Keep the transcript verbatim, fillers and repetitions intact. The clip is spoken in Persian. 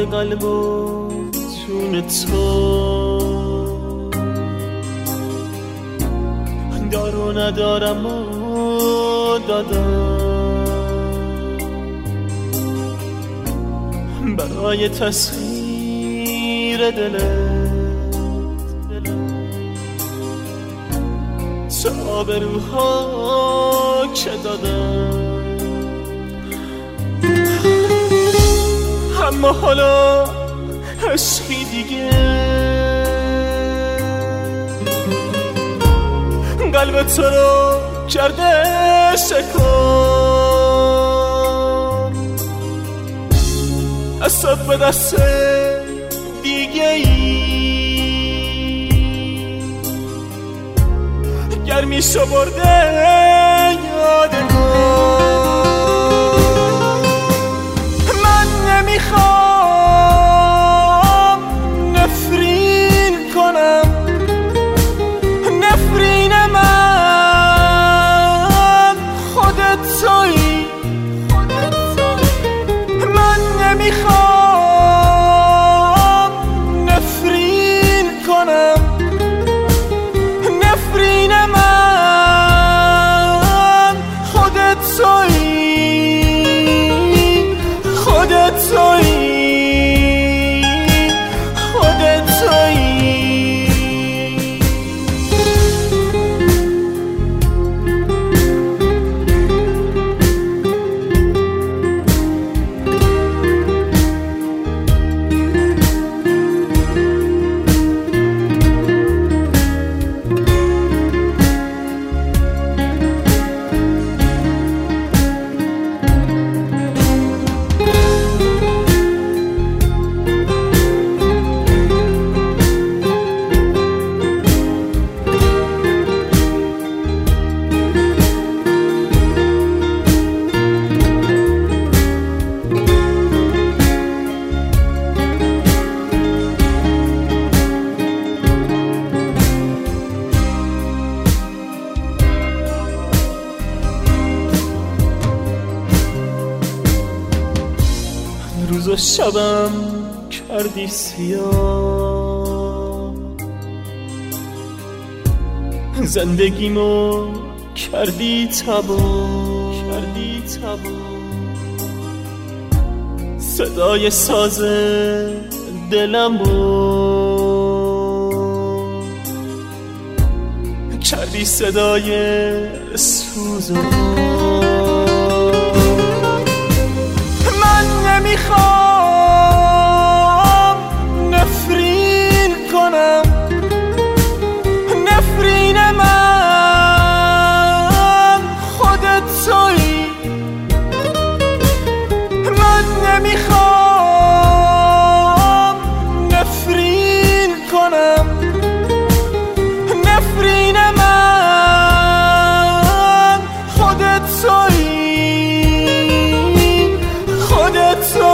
های قلب و جون تو دارو ندارم و دادم برای تسخیر دلت تا به روحا که دادم. اما حالا عشقی دیگه قلب تو رو کرده شکن، دستت به دست دیگه ای گرمیشو برده یادگار. من نمیخوام نفرین کنم، نفرین من خودت تویی. من نمیخوام نفرین کنم، نفرین من خودت تویی، خودت تویی، خودت تویی. روز و شبم کردی سیاه، زندگیمو کردی تباه، کردی تباه. صدای ساز دلمو کردی صدای سوزو. نمیخوام نفرین کنم، نفرین من خودت تویی. من نمیخوام نفرین کنم، نفرین من خودت تویی، خودت تویی.